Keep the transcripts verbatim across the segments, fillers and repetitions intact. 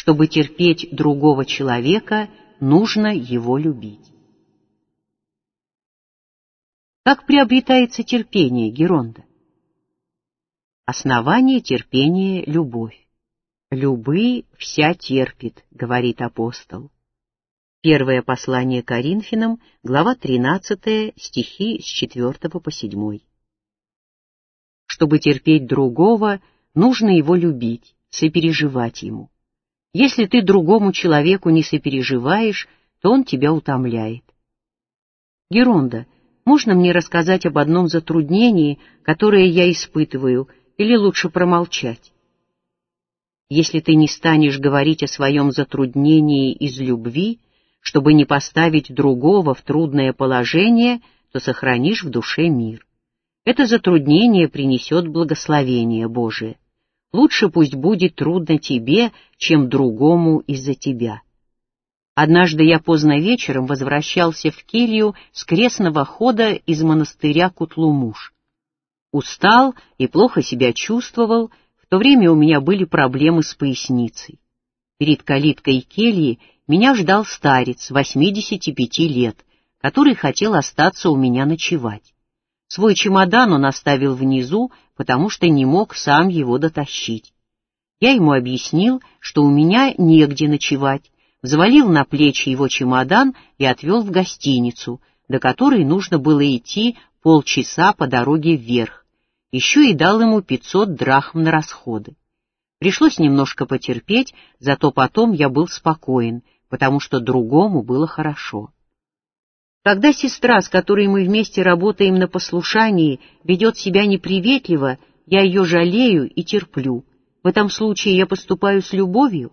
Чтобы терпеть другого человека, нужно его любить. Как приобретается терпение, Геронда? Основание терпения — любовь. «Любы вся терпит», — говорит апостол. Первое послание Коринфянам, глава тринадцатая, стихи с четвёртого по седьмой. Чтобы терпеть другого, нужно его любить, сопереживать ему. Если ты другому человеку не сопереживаешь, то он тебя утомляет. Геронда, можно мне рассказать об одном затруднении, которое я испытываю, или лучше промолчать? Если ты не станешь говорить о своем затруднении из любви, чтобы не поставить другого в трудное положение, то сохранишь в душе мир. Это затруднение принесет благословение Божие. Лучше пусть будет трудно тебе, чем другому из-за тебя. Однажды я поздно вечером возвращался в келью с крестного хода из монастыря Кутлумуш. Устал и плохо себя чувствовал, в то время у меня были проблемы с поясницей. Перед калиткой кельи меня ждал старец, восьмидесяти пяти лет, который хотел остаться у меня ночевать. Свой чемодан он оставил внизу, потому что не мог сам его дотащить. Я ему объяснил, что у меня негде ночевать, взвалил на плечи его чемодан и отвел в гостиницу, до которой нужно было идти полчаса по дороге вверх. Еще и дал ему пятьсот драхм на расходы. Пришлось немножко потерпеть, зато потом я был спокоен, потому что другому было хорошо. Когда сестра, с которой мы вместе работаем на послушании, ведет себя неприветливо, я ее жалею и терплю. В этом случае я поступаю с любовью?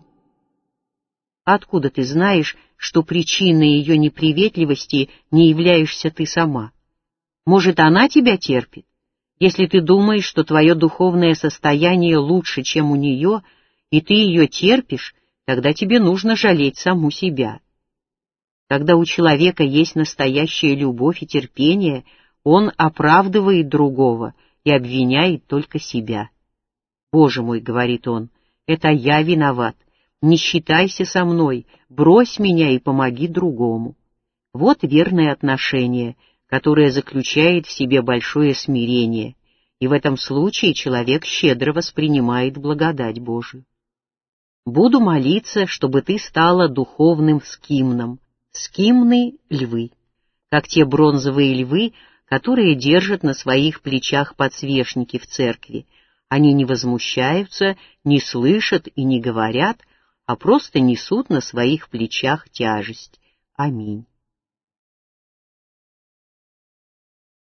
Откуда ты знаешь, что причиной ее неприветливости не являешься ты сама? Может, она тебя терпит? Если ты думаешь, что твое духовное состояние лучше, чем у нее, и ты ее терпишь, тогда тебе нужно жалеть саму себя. Когда у человека есть настоящая любовь и терпение, он оправдывает другого и обвиняет только себя. «Боже мой», — говорит он, — «это я виноват. Не считайся со мной, брось меня и помоги другому». Вот верное отношение, которое заключает в себе большое смирение, и в этом случае человек щедро воспринимает благодать Божию. Буду молиться, чтобы ты стала духовным скимном. Скимны — львы, как те бронзовые львы, которые держат на своих плечах подсвечники в церкви. Они не возмущаются, не слышат и не говорят, а просто несут на своих плечах тяжесть. Аминь.